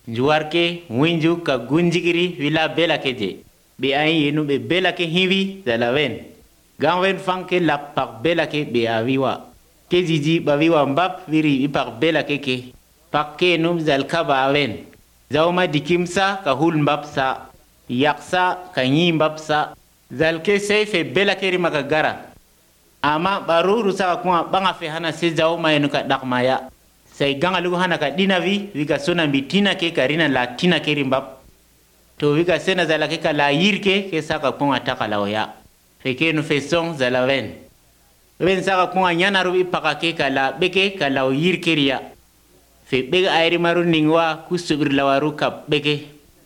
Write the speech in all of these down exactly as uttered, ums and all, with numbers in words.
njuarke winju ka gunjigiri wila belake je be ay yenu be belake hiwi zalawen ganwen fanke la pak belake be awiwa ke jiji bawiwa mbap wiri ipak belake ke pakke num zalka ba awen zawma dikimsa ka hul mbap sa yaksa ka nyi mbap sa zalke seife belake ri maka gara ama baruru sa kuma banga fe hana se zawma yenu ka dakmaya sai ganga lugu hana ka dinavi wiga sona bitina ke karina la tina ke rimbap to wiga sena zala ke ka la yirke ke saka kunga takala oya feke no fe song zala wen wen saka kunga nyana rubi paka ke ka la beke ka la yirke riya fe bega ayri maru ningwa kusubir lawaru kap beke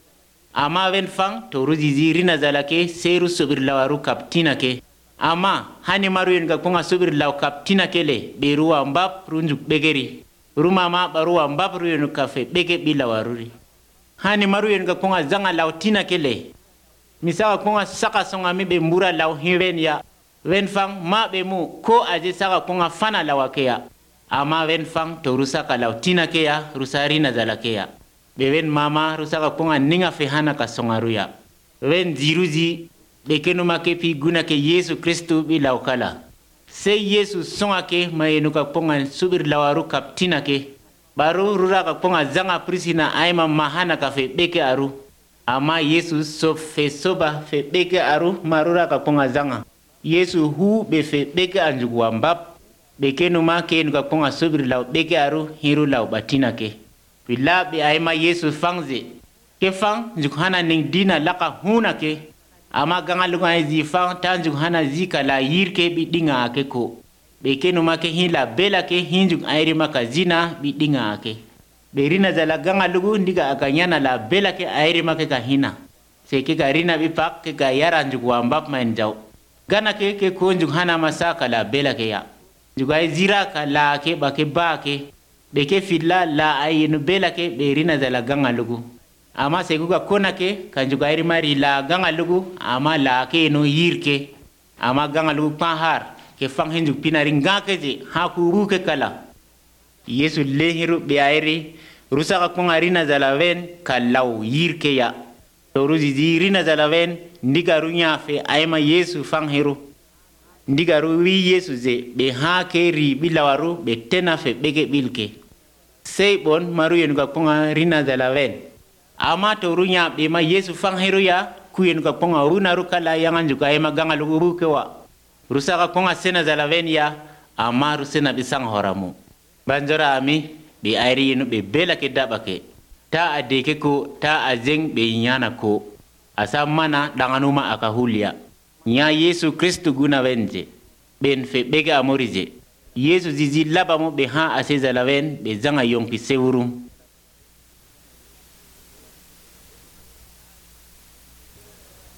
ama wen fang to ruzizi rina zala ke seru subir lawaru kap tina ke ama hani maru yen ga kunga subir law kap tina ke le beruwa mbap runjuk begeri ruma ma baruwa mbabru yenu kafe beke bila waruri hani maru yenu ka konga zanga lautina kele misawa konga saka songa mi be mbura lau hiwen ya wen fang ma be mu ko aje saka konga fana lawakea ama wen fang to rusaka lautina ke ya rusari na zalakea be wen mama rusaka konga ninga fe hana ka songa ruya wen ziruzi beke no makepi guna ke Yesu Kristu bila ukala se Yesu songa ke mayenu ka ponga subir lawaru kaptina ke baru rura ka ponga zanga prisina aima mahana ka fe beke aru ama Yesu so fe soba fe beke aru marura ka ponga zanga Yesu hu be fe beke anjugu wambap beke numa ke nuka ponga subir law beke aru hiru law batina ke wila be aima Yesu fangze ke fang njukhana ning dina laka huna ke ama ganga lunga zi fang tanjuk hana zika la yirke bi dinga ake ko be kenu make hila bela ke hinjuk ayri maka zina bi dinga ake be rina zala ganga lugu ndiga akanyana la bela ke ayri make ka hina se ke ka rina bi pak ke ka yara njuk wambap main jaw gana ke ke ko njuk hana masaka la bela ke ya juga zira ka la ke ba ke ba ke be ke filla la ayinu bela ke be rina zala ganga lugu ama seguga kona ke kanjuga iri mari la ganga lugu ama la ke no yirke ama ganga lugu pahar ke fang hinjuk pinari ngake je ha ku ruke kala Yesu lehiru be airi rusa ka konga rina zalawen kalau yirke ya to ruzi rina zalawen ndiga runya fe ayma Yesu fang hiru ndiga ru wi Yesu ze be ha ke ri bilawaru be tena fe bege bilke sei bon maru yen ka konga rina zalawen ama to runya be ma Yesu fang hero ya kuyen ka ponga runa rukala yangan juga ema ganga lugu kewa rusaka ponga sena zalaven ya ama rusena bisang horamu banjora ami be airi yenu be bela ke dabake ta adeke ko ta azeng be nyana ko asa mana danganuma akahulia nya Yesu Kristu guna wenje ben fe bega amorije Yesu zizi labamo be ha ase zalaven be zanga yonki sewurum